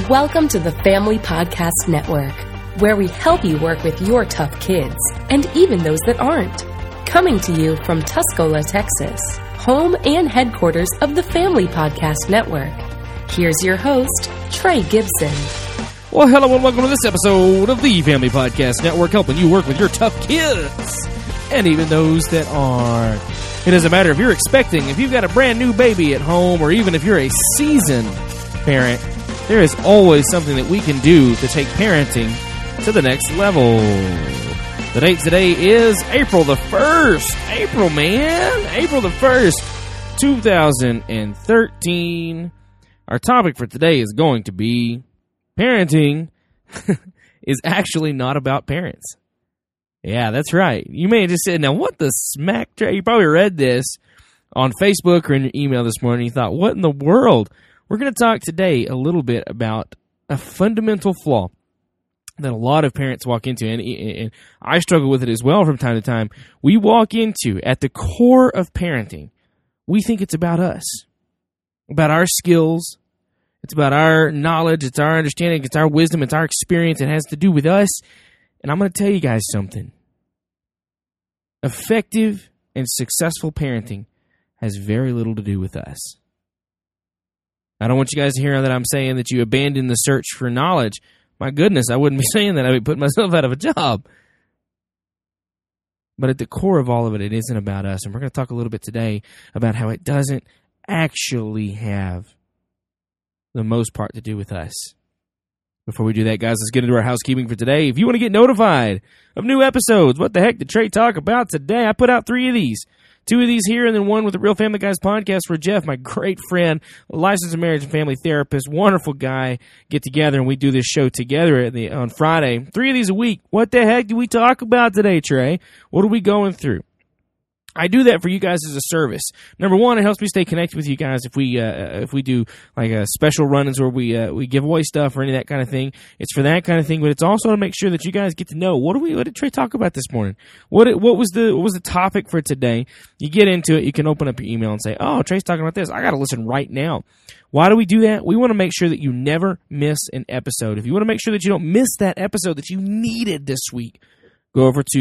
Welcome to the Family Podcast Network, where we help you work with your tough kids, and even those that aren't. Coming to you from Tuscola, Texas, home and headquarters of the Family Podcast Network. Here's your host, Trey Gibson. Well, hello and welcome to this episode of the Family Podcast Network, helping you work with your tough kids, and even those that aren't. It doesn't matter if you're expecting, if you've got a brand new baby at home, or even if you're a seasoned parent, there is always something that we can do to take parenting to the next level. The date today is April the 1st. April, man. April the 1st, 2013. Our topic for today is going to be parenting is actually not about parents. Yeah, that's right. You may have just said, now what the smack? You probably read this on Facebook or in your email this morning. You thought, what in the world? We're going to talk today a little bit about a fundamental flaw that a lot of parents walk into, and I struggle with it as well from time to time. We walk into, at the core of parenting, we think it's about us, about our skills, it's about our knowledge, it's our understanding, it's our wisdom, it's our experience, it has to do with us. And I'm going to tell you guys something. Effective and successful parenting has very little to do with us. I don't want you guys to hear that I'm saying that you abandon the search for knowledge. My goodness, I wouldn't be saying that. I would put myself out of a job. But at the core of all of it, it isn't about us. And we're going to talk a little bit today about how it doesn't actually have the most part to do with us. Before we do that, guys, let's get into our housekeeping for today. If you want to get notified of new episodes, what the heck did Trey talk about today? I put out 3 of these. 2 of these here, and then 1 with the Real Family Guys podcast where Jeff, my great friend, licensed marriage and family therapist, wonderful guy, get together and we do this show together on Friday. 3 of these a week. What the heck do we talk about today, Trey? What are we going through? I do that for you guys as a service. Number 1, it helps me stay connected with you guys if we do like a special run-ins where we give away stuff or any of that kind of thing. It's for that kind of thing, but it's also to make sure that you guys get to know what did Trey talk about this morning? What was the topic for today? You get into it, you can open up your email and say, "Oh, Trey's talking about this. I got to listen right now." Why do we do that? We want to make sure that you never miss an episode. If you want to make sure that you don't miss that episode that you needed this week, go over to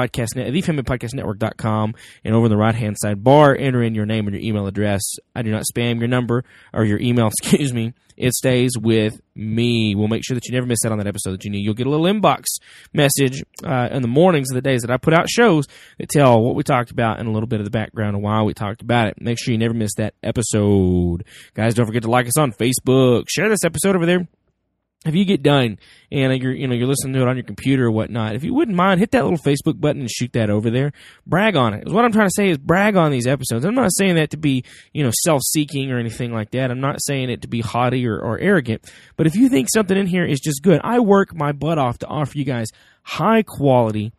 thefamilypodcastnetwork.com, and over in the right-hand side bar, enter in your name and your email address. I do not spam your number or your email, excuse me. It stays with me. We'll make sure that you never miss out on that episode that you need. You'll get a little inbox message in the mornings of the days that I put out shows that tell what we talked about and a little bit of the background of why we talked about it. Make sure you never miss that episode. Guys, don't forget to like us on Facebook. Share this episode over there. If you get done and you're listening to it on your computer or whatnot, if you wouldn't mind, hit that little Facebook button and shoot that over there. Brag on it. What I'm trying to say is brag on these episodes. I'm not saying that to be, self-seeking or anything like that. I'm not saying it to be haughty or arrogant. But if you think something in here is just good, I work my butt off to offer you guys high quality,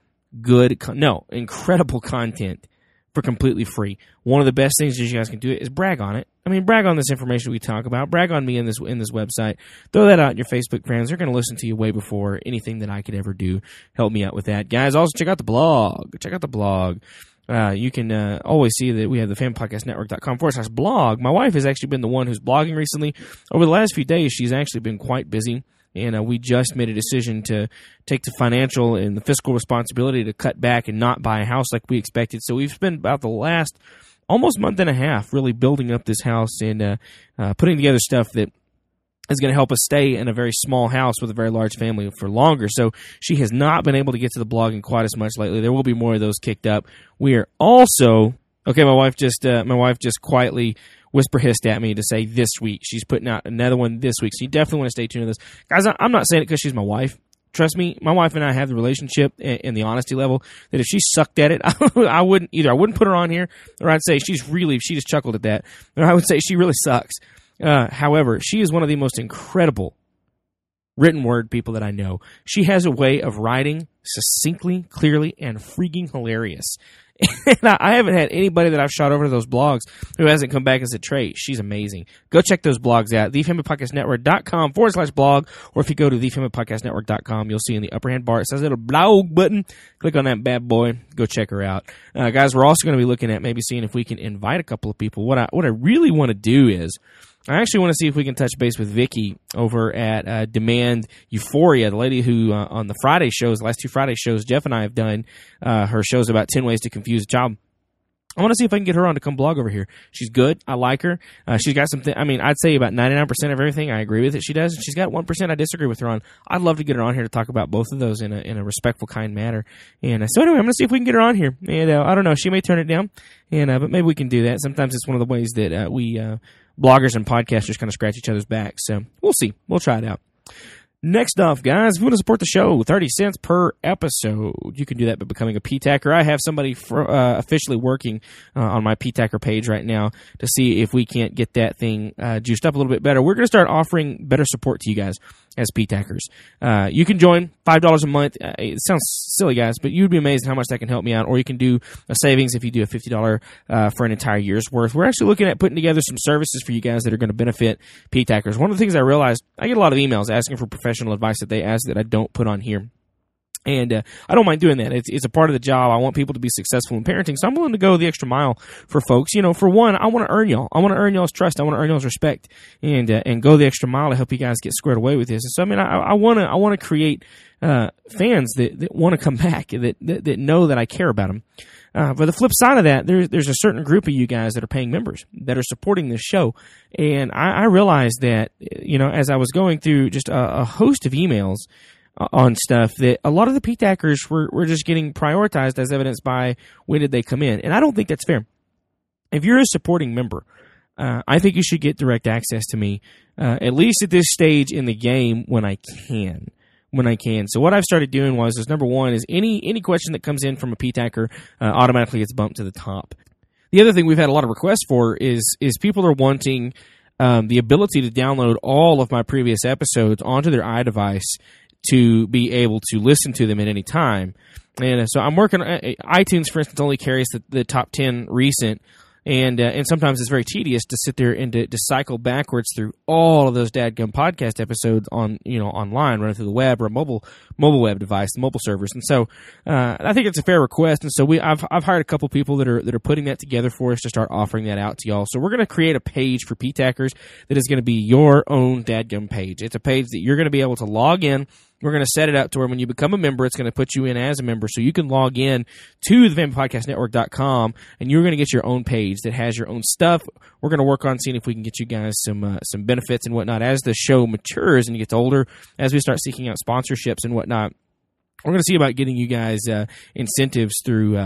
incredible content for completely free. One of the best things that you guys can do is brag on it. I mean, brag on this information we talk about. Brag on me in this website. Throw that out in your Facebook friends. They're going to listen to you way before anything that I could ever do. Help me out with that. Guys, also check out the blog. You can always see that we have the familypodcastnetwork.com/blog. My wife has actually been the one who's blogging recently. Over the last few days, she's actually been quite busy. And we just made a decision to take the financial and the fiscal responsibility to cut back and not buy a house like we expected. So we've spent about the last almost month and a half really building up this house and putting together stuff that is going to help us stay in a very small house with a very large family for longer. So she has not been able to get to the blogging quite as much lately. There will be more of those kicked up. We are also... Okay, my wife just quietly whisper hissed at me to say this week. She's putting out another one this week. So you definitely want to stay tuned to this. Guys, I'm not saying it because she's my wife. Trust me, my wife and I have the relationship and the honesty level that if she sucked at it, I wouldn't put her on here, or I'd say she just chuckled at that, or I would say she really sucks. However, she is one of the most incredible written word people that I know. She has a way of writing succinctly, clearly, and freaking hilarious. And I haven't had anybody that I've shot over to those blogs who hasn't come back and said, Trey, she's amazing. Go check those blogs out. thefamilypodcastnetwork.com/blog, or if you go to thefamilypodcastnetwork.com, you'll see in the upper hand bar, it says a little blog button. Click on that bad boy. Go check her out. Guys, we're also going to be looking at maybe seeing if we can invite a couple of people. What I really want to do is I actually want to see if we can touch base with Vicky over at Demand Euphoria, the lady who on the Friday shows, the last 2 Friday shows, Jeff and I have done her shows about 10 ways to confuse a child. I want to see if I can get her on to come blog over here. She's good. I like her. She's got something. I mean, I'd say about 99% of everything I agree with that she does. And she's got 1% I disagree with her on. I'd love to get her on here to talk about both of those in a respectful, kind manner. And so anyway, I'm going to see if we can get her on here. And I don't know. She may turn it down. And but maybe we can do that. Sometimes it's one of the ways that we bloggers and podcasters kind of scratch each other's backs. So we'll see. We'll try it out. Next off, guys, if you want to support the show, 30 cents per episode. You can do that by becoming a PTACer. I have somebody officially working on my PTACer page right now to see if we can't get that thing juiced up a little bit better. We're going to start offering better support to you guys as PTACers. You can join $5 a month. It sounds silly, guys, but you'd be amazed how much that can help me out. Or you can do a savings if you do a $50 for an entire year's worth. We're actually looking at putting together some services for you guys that are going to benefit PTACers. One of the things I realized, I get a lot of emails asking for professional advice that they ask that I don't put on here. And I don't mind doing that. It's a part of the job. I want people to be successful in parenting, so I'm willing to go the extra mile for folks. You know, for one, I want to earn y'all. I want to earn y'all's trust. I want to earn y'all's respect, and go the extra mile to help you guys get squared away with this. And so, I mean, I want to create fans that want to come back, that know that I care about them. But the flip side of that, there's a certain group of you guys that are paying members that are supporting this show, and I realized that, you know, as I was going through just a host of emails on stuff, that a lot of the PTACers were just getting prioritized as evidenced by when did they come in. And I don't think that's fair. If you're a supporting member, I think you should get direct access to me, at least at this stage in the game when I can. So what I've started doing is number one is any question that comes in from a PTACer automatically gets bumped to the top. The other thing we've had a lot of requests for is people are wanting the ability to download all of my previous episodes onto their iDevice to be able to listen to them at any time. And so I'm working on iTunes, for instance, only carries the top 10 recent. And sometimes it's very tedious to sit there and to cycle backwards through all of those dadgum podcast episodes online, running through the web or a mobile web device, the mobile servers. And so I think it's a fair request. And so I've hired a couple people that are putting that together for us to start offering that out to y'all. So we're going to create a page for PTACers that is going to be your own dadgum page. It's a page that you're going to be able to log in. We're going to set it up to where when you become a member, it's going to put you in as a member, so you can log in to thefamilypodcastnetwork.com, and you're going to get your own page that has your own stuff. We're going to work on seeing if we can get you guys some benefits and whatnot as the show matures and gets older, as we start seeking out sponsorships and whatnot. We're going to see about getting you guys incentives through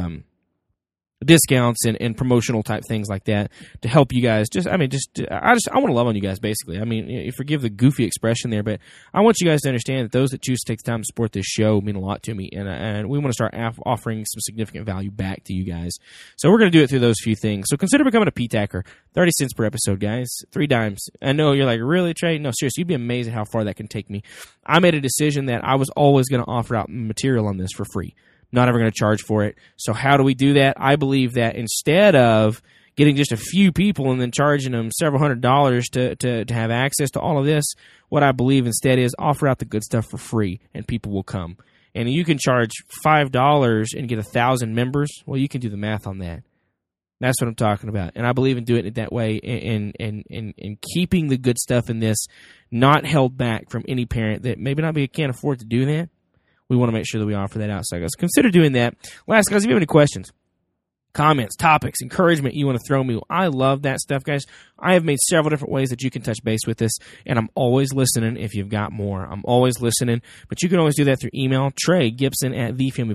discounts and promotional type things like that to help you guys. I want to love on you guys, basically. I mean, you forgive the goofy expression there, but I want you guys to understand that those that choose to take the time to support this show mean a lot to me, and we want to start offering some significant value back to you guys. So we're going to do it through those few things. So consider becoming a PTACer. 30 cents per episode, guys. 3 dimes. I know you're like, really, Trey? No, seriously, you'd be amazed at how far that can take me. I made a decision that I was always going to offer out material on this for free. Not ever going to charge for it. So how do we do that? I believe that instead of getting just a few people and then charging them several $100s to have access to all of this, what I believe instead is offer out the good stuff for free, and people will come. And you can charge $5 and get 1,000 members. Well, you can do the math on that. That's what I'm talking about. And I believe in doing it that way and keeping the good stuff in this, not held back from any parent that maybe can't afford to do that. We want to make sure that we offer that out. So, guys, consider doing that. Last, guys, if you have any questions, comments, topics, encouragement you want to throw me, I love that stuff, guys. I have made several different ways that you can touch base with us, and I'm always listening if you've got more. I'm always listening, but you can always do that through email, Trey Gibson at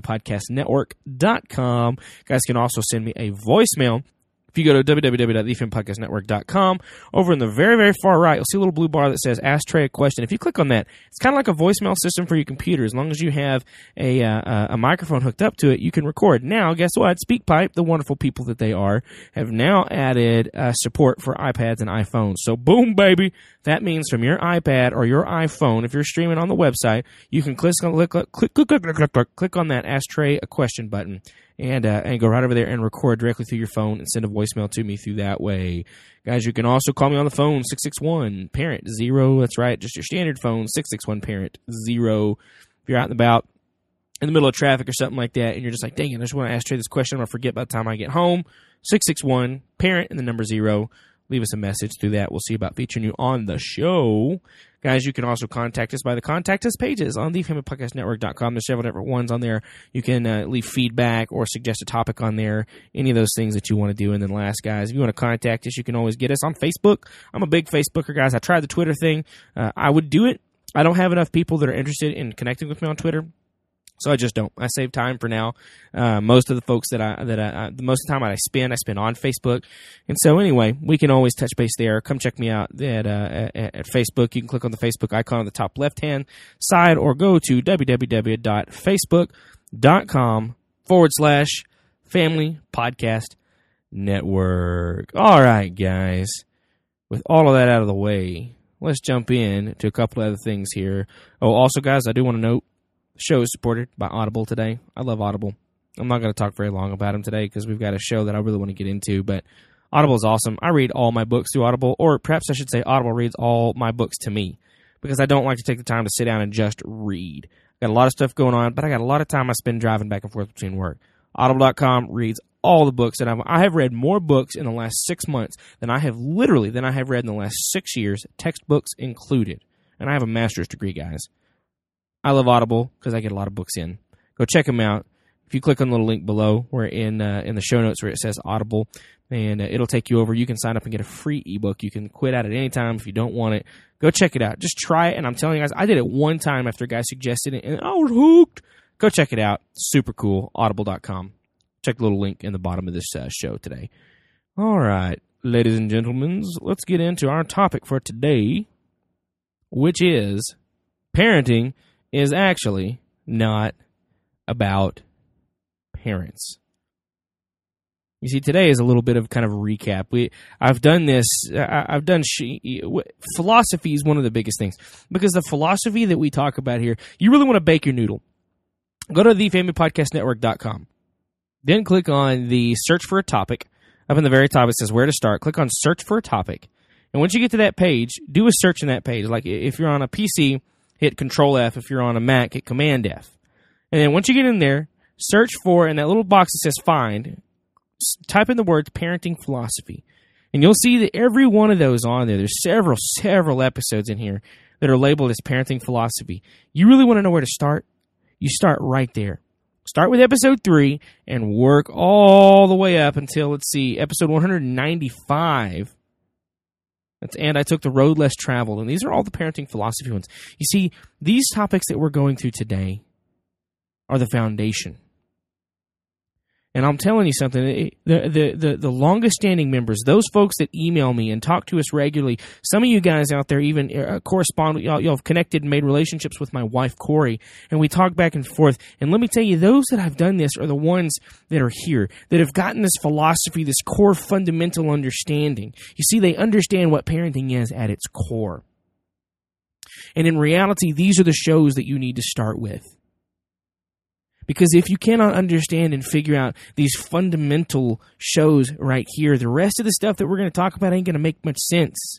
thefamilypodcastnetwork.com. Guys can also send me a voicemail. If you go to www.thefamilypodcastnetwork.com, over in the very, very far right, you'll see a little blue bar that says Ask Trey a Question. If you click on that, it's kind of like a voicemail system for your computer. As long as you have a microphone hooked up to it, you can record. Now, guess what? SpeakPipe, the wonderful people that they are, have now added support for iPads and iPhones. So, boom, baby. That means from your iPad or your iPhone, if you're streaming on the website, you can click on that Ask Trey a Question button. And go right over there and record directly through your phone and send a voicemail to me through that way. Guys, you can also call me on the phone, 661-PARENT-0. That's right, just your standard phone, 661-PARENT-0. If you're out and about in the middle of traffic or something like that, and you're just like, dang it, I just want to ask Trey this question, I'm going to forget by the time I get home, 661-PARENT and the number 0. leave us a message through that. We'll see about featuring you on the show. Guys, you can also contact us by the Contact Us pages on thefamilypodcastnetwork.com. There's several different ones on there. You can leave feedback or suggest a topic on there, any of those things that you want to do. And then last, guys, if you want to contact us, you can always get us on Facebook. I'm a big Facebooker, guys. I tried the Twitter thing. I would do it. I don't have enough people that are interested in connecting with me on Twitter, so I just don't. I save time for now. Most of the folks most of the time I spend on Facebook. And so anyway, we can always touch base there. Come check me out at Facebook. You can click on the Facebook icon on the top left-hand side or go to www.facebook.com/Family Podcast Network. All right, guys. With all of that out of the way, let's jump in to a couple of other things here. Oh, also, guys, I do want to note, the show is supported by Audible today. I love Audible. I'm not going to talk very long about them today because we've got a show that I really want to get into, but Audible is awesome. I read all my books through Audible, or perhaps I should say Audible reads all my books to me because I don't like to take the time to sit down and just read. I've got a lot of stuff going on, but I got a lot of time I spend driving back and forth between work. Audible.com reads all the books that I have read more books in the last 6 months than I have read in the last 6 years, textbooks included. And I have a master's degree, guys. I love Audible because I get a lot of books in. Go check them out. If you click on the little link below, where in the show notes where it says Audible, and it'll take you over. You can sign up and get a free ebook. You can quit out at any time if you don't want it. Go check it out. Just try it. And I'm telling you guys, I did it one time after a guy suggested it, and I was hooked. Go check it out. Super cool. Audible.com. Check the little link in the bottom of this show today. All right, ladies and gentlemen, let's get into our topic for today, which is parenting is actually not about parents. You see, today is a little bit of kind of a recap. Philosophy is one of the biggest things because the philosophy that we talk about here, you really want to bake your noodle. Go to thefamilypodcastnetwork.com. Then click on the search for a topic. Up in the very top, it says where to start. Click on search for a topic. And once you get to that page, do a search in that page. Like if you're on a PC, hit Control F. If you're on a Mac, hit Command F. And then once you get in there, search for, in that little box that says find, type in the words parenting philosophy. And you'll see that every one of those on there, there's several episodes in here that are labeled as parenting philosophy. You really want to know where to start? You start right there. Start with episode 3 and work all the way up until, let's see, episode 195. And I took the road less traveled. And these are all the parenting philosophy ones. You see, these topics that we're going through today are the foundation. And I'm telling you something, the longest standing members, those folks that email me and talk to us regularly, some of you guys out there even correspond, y'all have connected and made relationships with my wife, Corey, and we talk back and forth. And let me tell you, those that have done this are the ones that are here, that have gotten this philosophy, this core fundamental understanding. You see, they understand what parenting is at its core. And in reality, these are the shows that you need to start with. Because if you cannot understand and figure out these fundamental shows right here, the rest of the stuff that we're going to talk about ain't going to make much sense.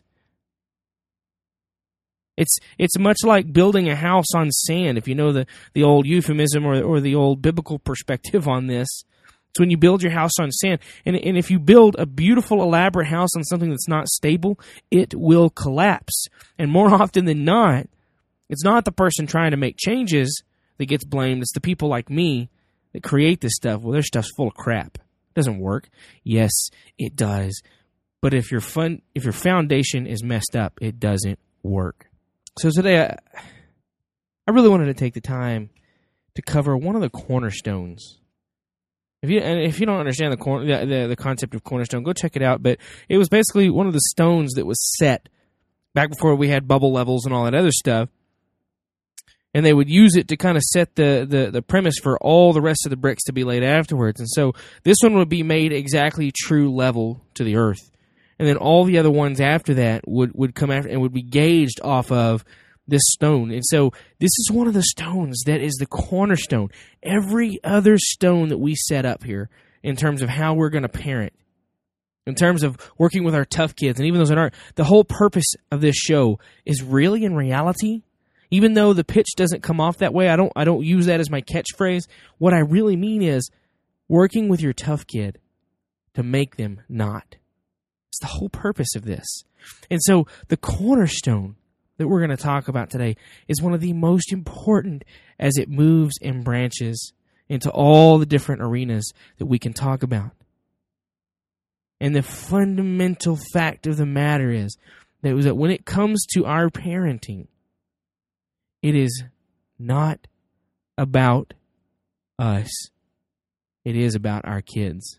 It's much like building a house on sand, if you know the old euphemism or the old biblical perspective on this. It's when you build your house on sand. And if you build a beautiful, elaborate house on something that's not stable, it will collapse. And more often than not, it's not the person trying to make changes that gets blamed. It's the people like me that create this stuff. Well, their stuff's full of crap. It doesn't work. Yes, it does. But if your foundation is messed up, it doesn't work. So today, I really wanted to take the time to cover one of the cornerstones. If you don't understand the concept of cornerstone, go check it out. But it was basically one of the stones that was set back before we had bubble levels and all that other stuff. And they would use it to kind of set the premise for all the rest of the bricks to be laid afterwards. And so this one would be made exactly true level to the earth. And then all the other ones after that would come after and would be gauged off of this stone. And so this is one of the stones that is the cornerstone. Every other stone that we set up here in terms of how we're going to parent, in terms of working with our tough kids, and even those that aren't, the whole purpose of this show is really in reality, even though the pitch doesn't come off that way, I don't use that as my catchphrase. What I really mean is working with your tough kid to make them not. It's the whole purpose of this. And so the cornerstone that we're going to talk about today is one of the most important as it moves and branches into all the different arenas that we can talk about. And the fundamental fact of the matter is that when it comes to our parenting, it is not about us. It is about our kids.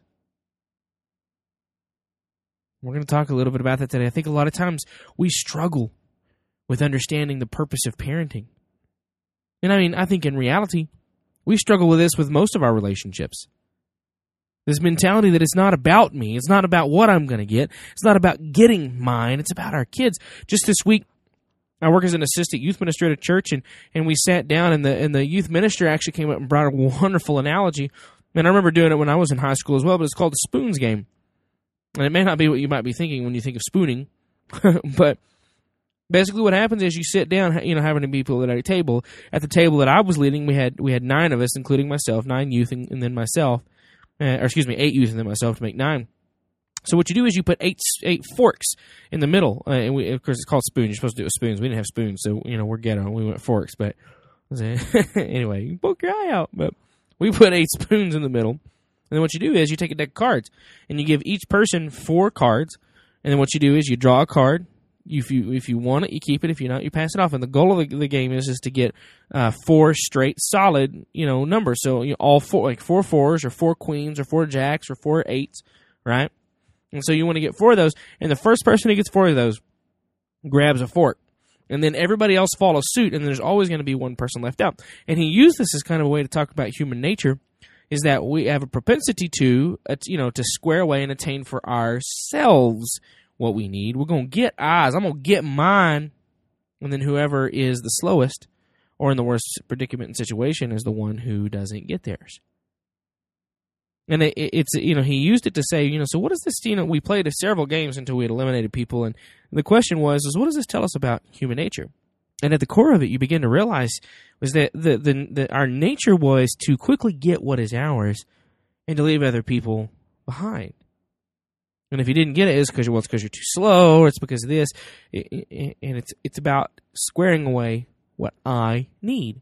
We're going to talk a little bit about that today. I think a lot of times we struggle with understanding the purpose of parenting. And I think in reality, we struggle with this with most of our relationships. This mentality that it's not about me. It's not about what I'm going to get. It's not about getting mine. It's about our kids. Just this week, I work as an assistant youth minister at a church, and we sat down, and the youth minister actually came up and brought a wonderful analogy. And I remember doing it when I was in high school as well, but it's called the spoons game. And it may not be what you might be thinking when you think of spooning, but basically what happens is you sit down, having people at a table. At the table that I was leading, we had 9 of us, including myself, 9 youth and then myself. 8 youth and then myself to make 9. So what you do is you put 8 forks in the middle. And of course, it's called spoons. You're supposed to do it with spoons. We didn't have spoons, so, we're ghetto. We went forks. But anyway, you can poke your eye out. But we put 8 spoons in the middle. And then what you do is you take a deck of cards, and you give each person 4 cards. And then what you do is you draw a card. If you want it, you keep it. If you not, you pass it off. And the goal of the game is to get 4 straight, solid, numbers. So all 4, like 4 fours, or 4 queens, or 4 jacks, or 4 8s, right? And so you want to get 4 of those. And the first person who gets 4 of those grabs a fork. And then everybody else follows suit, and there's always going to be one person left out. And he used this as kind of a way to talk about human nature, is that we have a propensity to square away and attain for ourselves what we need. We're going to get ours. I'm going to get mine. And then whoever is the slowest, or in the worst predicament and situation, is the one who doesn't get theirs. And it's he used it to say, so what does this, we played several games until we had eliminated people. And the question was what does this tell us about human nature? And at the core of it, you begin to realize was that our nature was to quickly get what is ours and to leave other people behind. And if you didn't get it, it's because you're too slow, or it's because of this. And it's about squaring away what I need.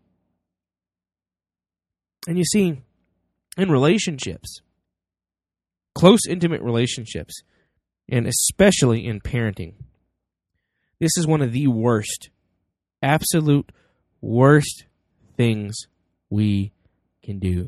And you see, in relationships, close, intimate relationships, and especially in parenting, this is one of the worst, absolute worst things we can do.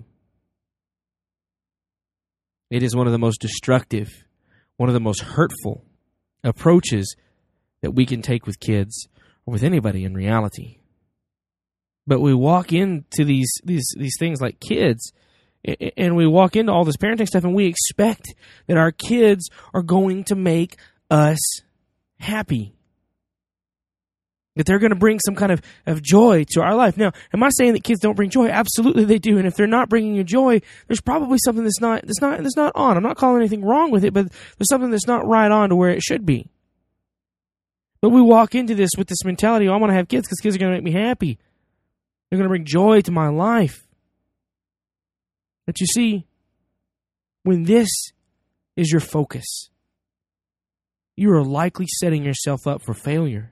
It is one of the most destructive, one of the most hurtful approaches that we can take with kids or with anybody in reality. But we walk into these things like kids, and we walk into all this parenting stuff, and we expect that our kids are going to make us happy, that they're going to bring some kind of joy to our life. Now, am I saying that kids don't bring joy? Absolutely they do. And if they're not bringing you joy, there's probably something that's not on. I'm not calling anything wrong with it, but there's something that's not right on to where it should be. But we walk into this with this mentality, I want to have kids because kids are going to make me happy. They're going to bring joy to my life. But you see, when this is your focus, you are likely setting yourself up for failure.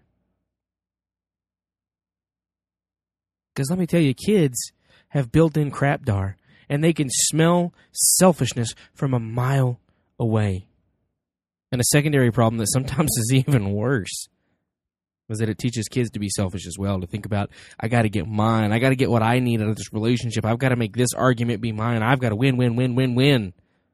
Because let me tell you, kids have built-in crapdar, and they can smell selfishness from a mile away. And a secondary problem that sometimes is even worse is that it teaches kids to be selfish as well, to think about, I got to get mine. I got to get what I need out of this relationship. I've got to make this argument be mine. I've got to win, win, win, win, win.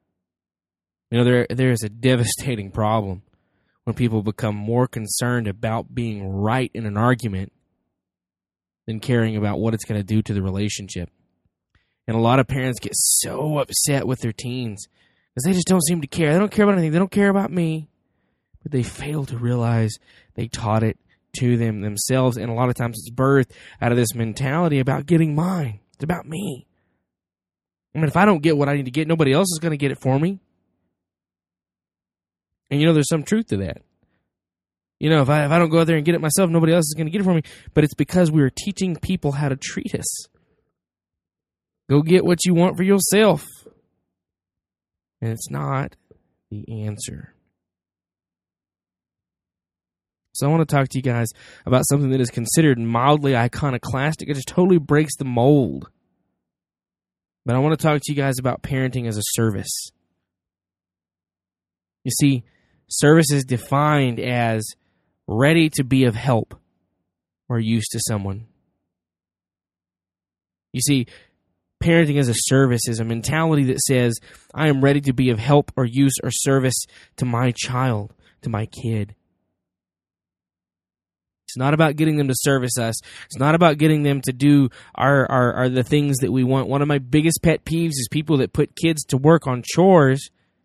There is a devastating problem when people become more concerned about being right in an argument than caring about what it's going to do to the relationship. And a lot of parents get so upset with their teens because they just don't seem to care. They don't care about anything. They don't care about me. But they fail to realize they taught it to themselves. And a lot of times it's birthed out of this mentality about getting mine. It's about me. I mean, if I don't get what I need to get, nobody else is going to get it for me. And there's some truth to that. If I don't go out there and get it myself, nobody else is going to get it for me. But it's because we are teaching people how to treat us. Go get what you want for yourself. And it's not the answer. So I want to talk to you guys about something that is considered mildly iconoclastic. It just totally breaks the mold. But I want to talk to you guys about parenting as a service. You see, service is defined as ready to be of help or use to someone. You see, parenting as a service is a mentality that says, I am ready to be of help or use or service to my child, to my kid. It's not about getting them to service us. It's not about getting them to do our the things that we want. One of my biggest pet peeves is people that put kids to work on chores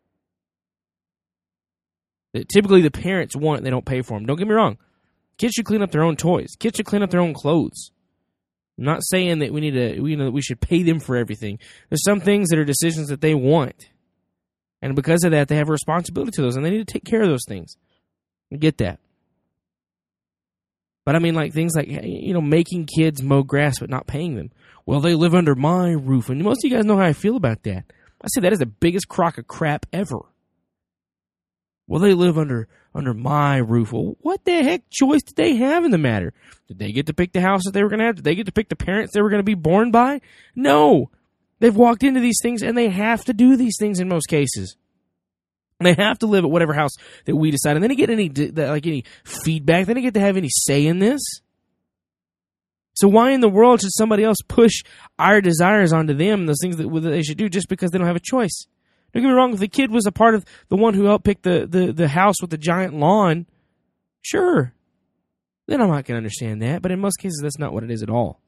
that typically the parents want and they don't pay for them. Don't get me wrong. Kids should clean up their own toys. Kids should clean up their own clothes. I'm not saying that we should pay them for everything. There's some things that are decisions that they want. And because of that, they have a responsibility to those, and they need to take care of those things. I get that. But I mean, like things like, making kids mow grass but not paying them. Well, they live under my roof. And most of you guys know how I feel about that. I say that is the biggest crock of crap ever. Well, they live under my roof. Well, what the heck choice did they have in the matter? Did they get to pick the house that they were going to have? Did they get to pick the parents they were going to be born by? No. They've walked into these things, and they have to do these things in most cases. They have to live at whatever house that we decide. And they didn't get any feedback. They didn't get to have any say in this. So why in the world should somebody else push our desires onto them, those things that they should do, just because they don't have a choice? Don't get me wrong, if the kid was a part of the one who helped pick the house with the giant lawn, sure. Then I'm not going to understand that. But in most cases, that's not what it is at all.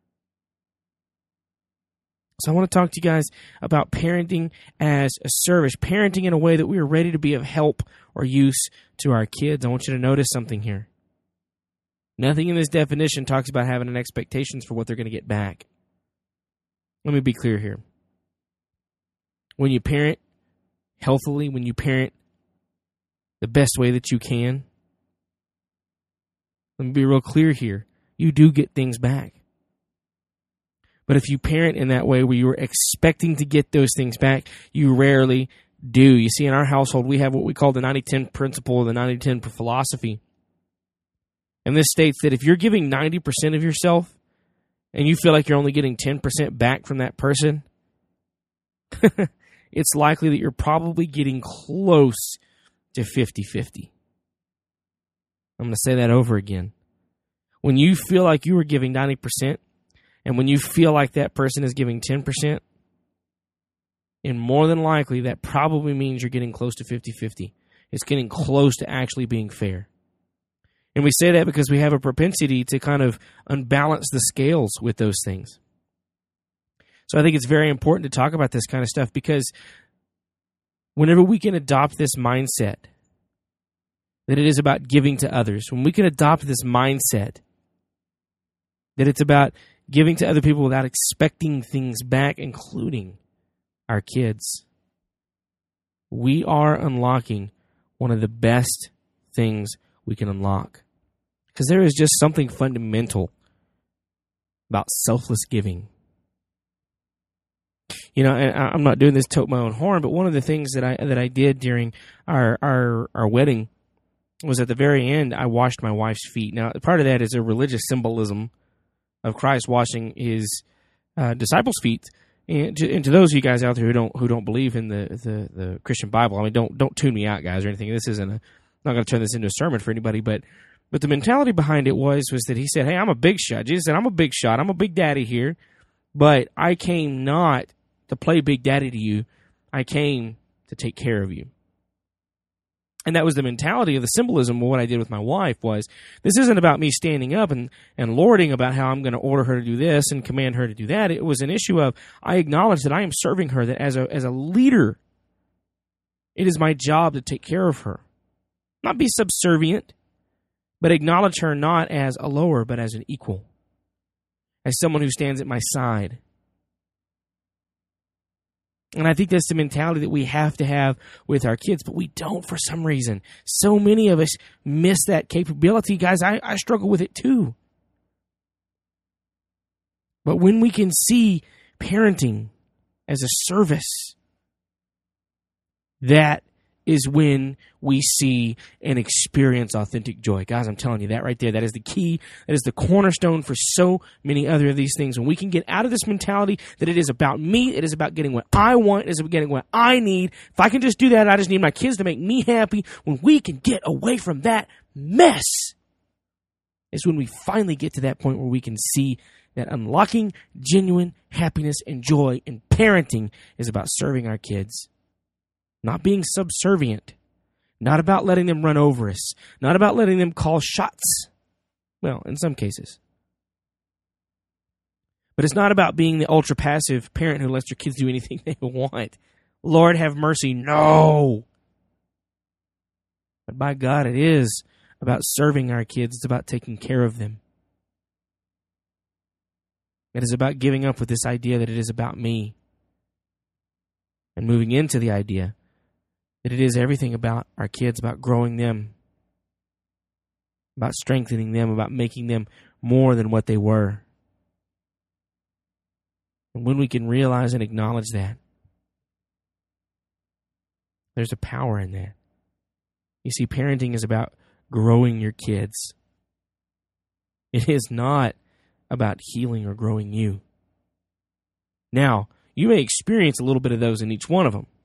So I want to talk to you guys about parenting as a service, parenting in a way that we are ready to be of help or use to our kids. I want you to notice something here. Nothing in this definition talks about having an expectations for what they're going to get back. Let me be clear here. When you parent healthily, when you parent the best way that you can, let me be real clear here. You do get things back. But if you parent in that way where you are expecting to get those things back, you rarely do. You see, in our household, we have what we call the 90-10 principle or the 90-10 philosophy. And this states that if you're giving 90% of yourself and you feel like you're only getting 10% back from that person, it's likely that you're probably getting close to 50-50. I'm going to say that over again. When you feel like you are giving 90%, and when you feel like that person is giving 10%, and more than likely, that probably means you're getting close to 50-50. It's getting close to actually being fair. And we say that because we have a propensity to kind of unbalance the scales with those things. So I think it's very important to talk about this kind of stuff because whenever we can adopt this mindset that it is about giving to others, when we can adopt this mindset that it's about giving to other people without expecting things back, including our kids, we are unlocking one of the best things we can unlock. Because there is just something fundamental about selfless giving. And I'm not doing this to tote my own horn, but one of the things that I did during our wedding was at the very end, I washed my wife's feet. Now, part of that is a religious symbolism of Christ washing his disciples' feet. And to those of you guys out there who don't believe in the Christian Bible, I mean, don't tune me out, guys, or anything. This isn't I'm not going to turn this into a sermon for anybody, but the mentality behind it was that he said, hey, I'm a big shot. Jesus said, I'm a big shot. I'm a big daddy here, but I came not to play big daddy to you. I came to take care of you. And that was the mentality of the symbolism of what I did with my wife was, this isn't about me standing up and lording about how I'm going to order her to do this and command her to do that. It was an issue of, I acknowledge that I am serving her, that as a leader, it is my job to take care of her. Not be subservient, but acknowledge her not as a lower, but as an equal. As someone who stands at my side. And I think that's the mentality that we have to have with our kids, but we don't for some reason. So many of us miss that capability. Guys, I struggle with it too. But when we can see parenting as a service that is when we see and experience authentic joy. Guys, I'm telling you that right there. That is the key. That is the cornerstone for so many other of these things. When we can get out of this mentality that it is about me, it is about getting what I want, it is about getting what I need. If I can just do that, I just need my kids to make me happy. When we can get away from that mess, is when we finally get to that point where we can see that unlocking genuine happiness and joy in parenting is about serving our kids. Not being subservient. Not about letting them run over us. Not about letting them call shots. Well, in some cases. But it's not about being the ultra-passive parent who lets your kids do anything they want. Lord have mercy, no! But by God, it is about serving our kids. It's about taking care of them. It is about giving up with this idea that it is about me. And moving into the idea that it is everything about our kids, about growing them, about strengthening them, about making them more than what they were. And when we can realize and acknowledge that, there's a power in that. You see, parenting is about growing your kids. It is not about healing or growing you. Now, you may experience a little bit of those in each one of them.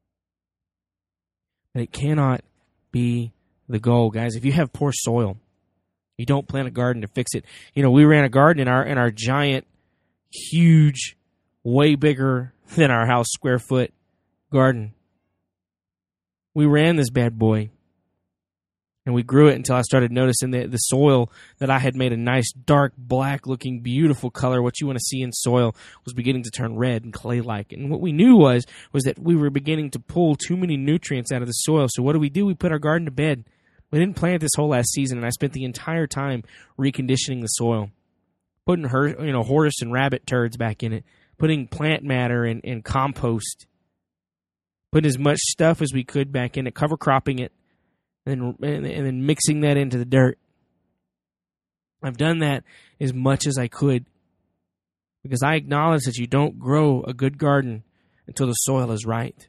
But it cannot be the goal, guys. If you have poor soil, you don't plant a garden to fix it. You know, we ran a garden in our giant, huge, way bigger than our house square foot garden. We ran this bad boy. And we grew it until I started noticing the soil that I had made a nice, dark, black-looking, beautiful color. What you want to see in soil was beginning to turn red and clay-like. And what we knew was that we were beginning to pull too many nutrients out of the soil. So what do? We put our garden to bed. We didn't plant this whole last season, and I spent the entire time reconditioning the soil, putting horse and rabbit turds back in it, putting plant matter and compost, putting as much stuff as we could back in it, cover cropping it, and then mixing that into the dirt. I've done that as much as I could because I acknowledge that you don't grow a good garden until the soil is right.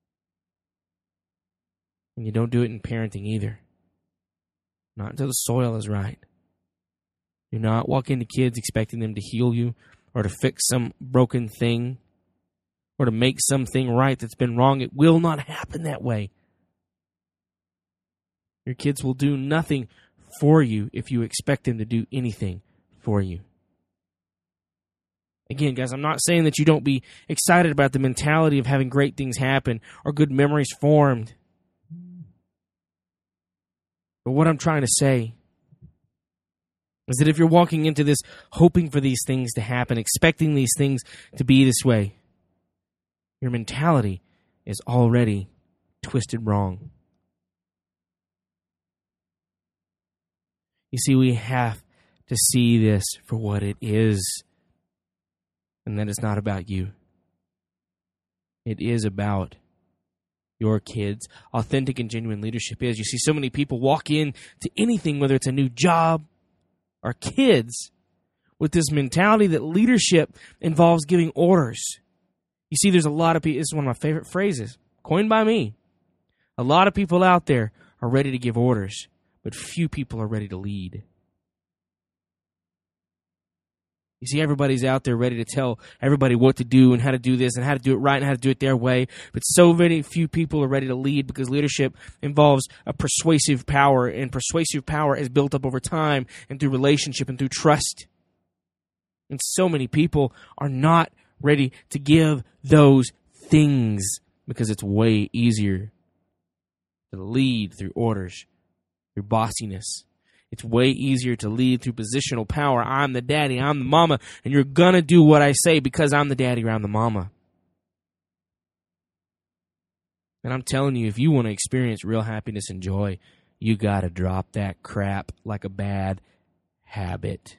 And you don't do it in parenting either. Not until the soil is right. Do not walk into kids expecting them to heal you or to fix some broken thing or to make something right that's been wrong. It will not happen that way. Your kids will do nothing for you if you expect them to do anything for you. Again, guys, I'm not saying that you don't be excited about the mentality of having great things happen or good memories formed. But what I'm trying to say is that if you're walking into this hoping for these things to happen, expecting these things to be this way, your mentality is already twisted wrong. You see, we have to see this for what it is, and that it's not about you. It is about your kids. Authentic and genuine leadership is. You see, so many people walk in to anything, whether it's a new job or kids, with this mentality that leadership involves giving orders. You see, there's a lot of people, this is one of my favorite phrases, coined by me. A lot of people out there are ready to give orders, but few people are ready to lead. You see, everybody's out there ready to tell everybody what to do and how to do this and how to do it right and how to do it their way. But so very few people are ready to lead because leadership involves a persuasive power, and persuasive power is built up over time and through relationship and through trust. And so many people are not ready to give those things because it's way easier to lead through orders, through bossiness. It's way easier to lead through positional power. I'm the daddy, I'm the mama, and you're going to do what I say because I'm the daddy or I'm the mama. And I'm telling you, if you want to experience real happiness and joy, you got to drop that crap like a bad habit.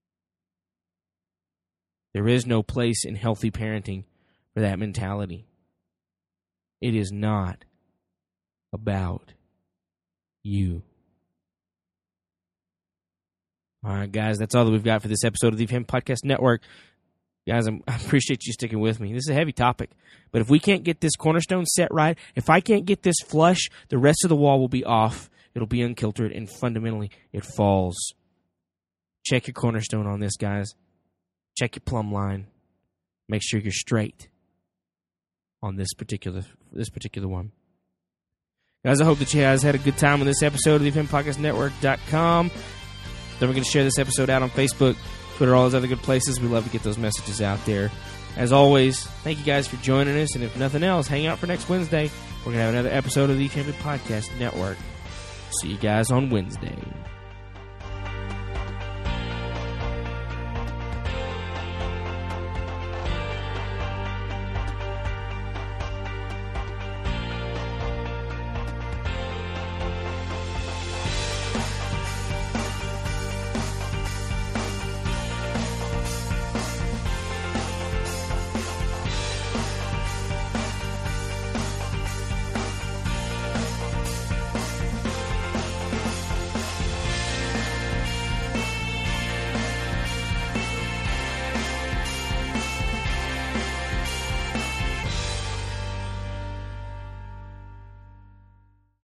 There is no place in healthy parenting for that mentality. It is not about you. All right, guys, that's all that we've got for this episode of the Him Podcast Network. Guys, I appreciate you sticking with me. This is a heavy topic. But if we can't get this cornerstone set right, if I can't get this flush, the rest of the wall will be off. It'll be unkiltered, and fundamentally, it falls. Check your cornerstone on this, guys. Check your plumb line. Make sure you're straight on this particular one. Guys, I hope that you guys had a good time on this episode of the FMPodcastNetwork.com. Then we're going to share this episode out on Facebook, Twitter, all those other good places. We love to get those messages out there. As always, thank you guys for joining us, and if nothing else, hang out for next Wednesday. We're going to have another episode of the Family Podcast Network. See you guys on Wednesday.